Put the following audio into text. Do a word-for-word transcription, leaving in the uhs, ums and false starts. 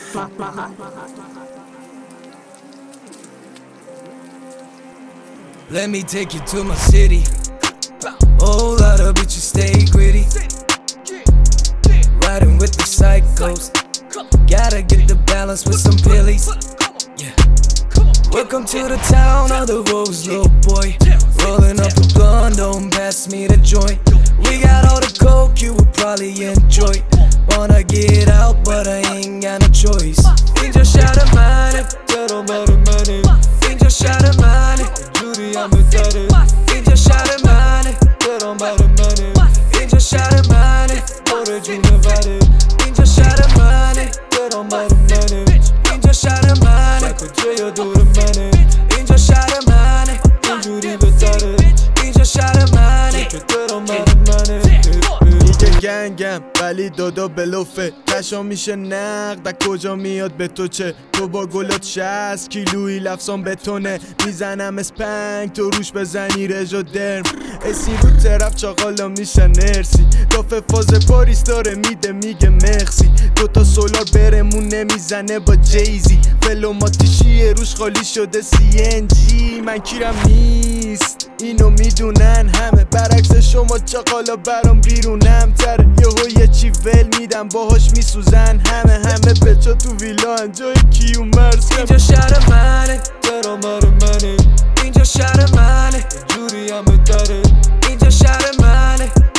Let me take you to my city. Whole lot of bitches stay gritty. Riding with the psychos. Gotta get the balance with some pillies. Yeah. Welcome to the town of the rose, little boy. Rolling up a blunt, don't pass me the joint. We got all the coke you would probably enjoy. Wanna get out, but I ain't got no choice. اینجا شهر منه، درام بر منه. اینجا شهر منه، جوری همه داره. اینجا شهر منه، درام بر منه. اینجا شهر منه، پر جونوره. اینجا شهر منه، درام بر منه. اینجا شهر منه، کجای دور منه. اینجا شهر منه، اینجوری بهتره. اینجا شهر منه، که درام بر منه. میگه گنگم ولی دادا بلوفه. کشا میشه نقد کجا میاد به تو چه؟ تو با گلات شصت کیلویی لفظان بتونه. میزنم اسپنگ تو روش بزنی رژا درم. اسی رو طرف چاقالا میشن نرسی. دافه فاز پاریس داره میده میگه مخسی. دوتا سولار برمون نمیزنه با جیزی. فلوماتیشیه روش خالی شده سی ان جی. من کیرم نیست اینو میدونن همه. برعکس شما چاقالا برام بیرونم تره. یهو یه چی ول میدم باهاش میسوزن همه. همه بچا تو ویلان جای کیو مرز. اینجا شهر منه، درام بر منه. اینجا شهر منه، جوری همه داره. اینجا شهر منه،